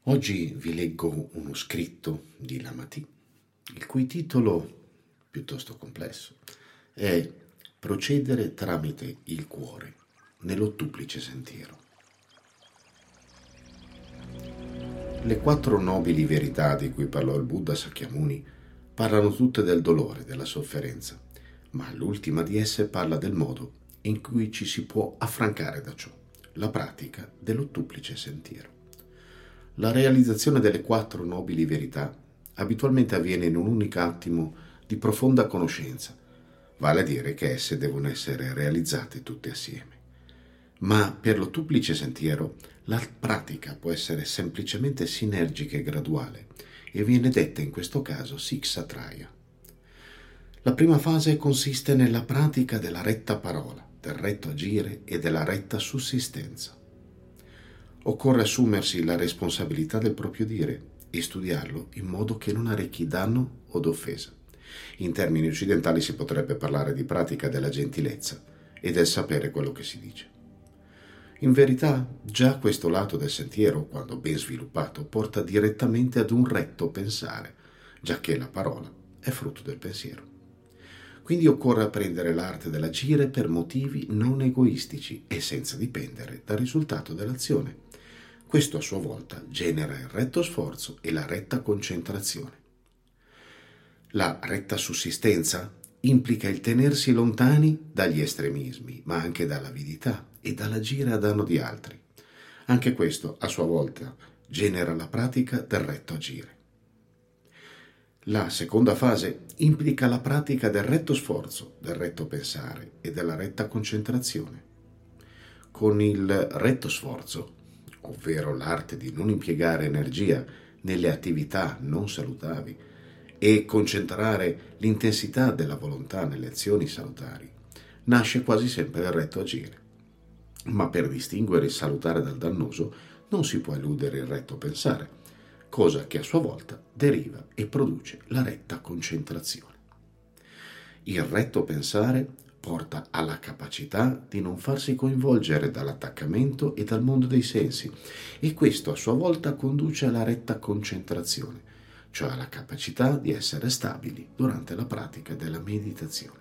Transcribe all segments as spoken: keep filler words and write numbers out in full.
Oggi vi leggo uno scritto di Lamati, il cui titolo, piuttosto complesso, è Procedere tramite il cuore nell'ottuplice sentiero. Le quattro nobili verità di cui parlò il Buddha Sakyamuni parlano tutte del dolore, della sofferenza, ma l'ultima di esse parla del modo in cui ci si può affrancare da ciò, la pratica dell'ottuplice sentiero. La realizzazione delle quattro nobili verità abitualmente avviene in un unico attimo di profonda conoscenza, vale a dire che esse devono essere realizzate tutte assieme. Ma per l'ottuplice sentiero la pratica può essere semplicemente sinergica e graduale e viene detta in questo caso Siksatraya. La prima fase consiste nella pratica della retta parola, del retto agire e della retta sussistenza. Occorre assumersi la responsabilità del proprio dire e studiarlo in modo che non arrechi danno od offesa. In termini occidentali si potrebbe parlare di pratica della gentilezza e del sapere quello che si dice. In verità, già questo lato del sentiero, quando ben sviluppato, porta direttamente ad un retto pensare, giacché la parola è frutto del pensiero. Quindi occorre apprendere l'arte dell'agire per motivi non egoistici e senza dipendere dal risultato dell'azione. Questo a sua volta genera il retto sforzo e la retta concentrazione. La retta sussistenza implica il tenersi lontani dagli estremismi, ma anche dall'avidità e dall'agire a danno di altri. Anche questo a sua volta genera la pratica del retto agire. La seconda fase implica la pratica del retto sforzo, del retto pensare e della retta concentrazione. Con il retto sforzo, ovvero l'arte di non impiegare energia nelle attività non salutari e concentrare l'intensità della volontà nelle azioni salutari, nasce quasi sempre il retto agire. Ma per distinguere il salutare dal dannoso non si può eludere il retto pensare, cosa che a sua volta deriva e produce la retta concentrazione. Il retto pensare porta alla capacità di non farsi coinvolgere dall'attaccamento e dal mondo dei sensi, e questo a sua volta conduce alla retta concentrazione, cioè alla capacità di essere stabili durante la pratica della meditazione.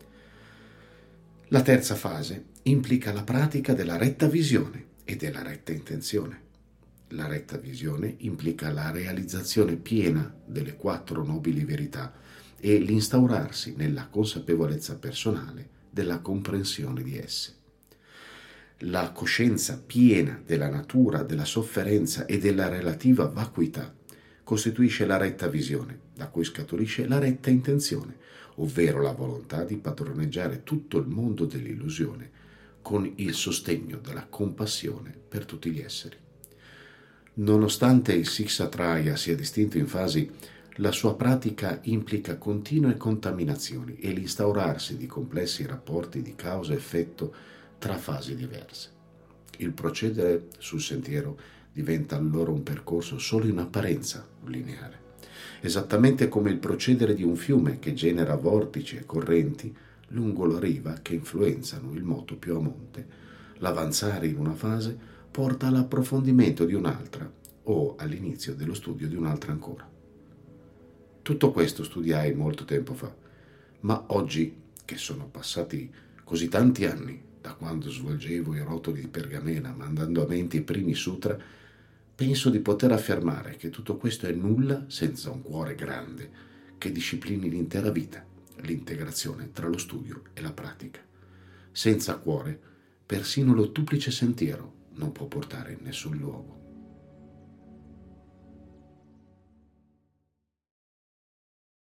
La terza fase implica la pratica della retta visione e della retta intenzione. La retta visione implica la realizzazione piena delle quattro nobili verità e l'instaurarsi nella consapevolezza personale della comprensione di esse. La coscienza piena della natura della sofferenza e della relativa vacuità costituisce la retta visione, da cui scaturisce la retta intenzione, ovvero la volontà di padroneggiare tutto il mondo dell'illusione con il sostegno della compassione per tutti gli esseri. Nonostante il Siksatraya sia distinto in fasi, la sua pratica implica continue contaminazioni e l'instaurarsi di complessi rapporti di causa-effetto tra fasi diverse. Il procedere sul sentiero diventa allora un percorso solo in apparenza lineare, esattamente come il procedere di un fiume che genera vortici e correnti lungo la riva che influenzano il moto più a monte. L'avanzare in una fase porta all'approfondimento di un'altra o all'inizio dello studio di un'altra ancora. Tutto questo studiai molto tempo fa, ma oggi, che sono passati così tanti anni da quando svolgevo i rotoli di pergamena mandando a mente i primi sutra, penso di poter affermare che tutto questo è nulla senza un cuore grande che disciplini l'intera vita, l'integrazione tra lo studio e la pratica. Senza cuore, persino l'ottuplice sentiero non può portare in nessun luogo.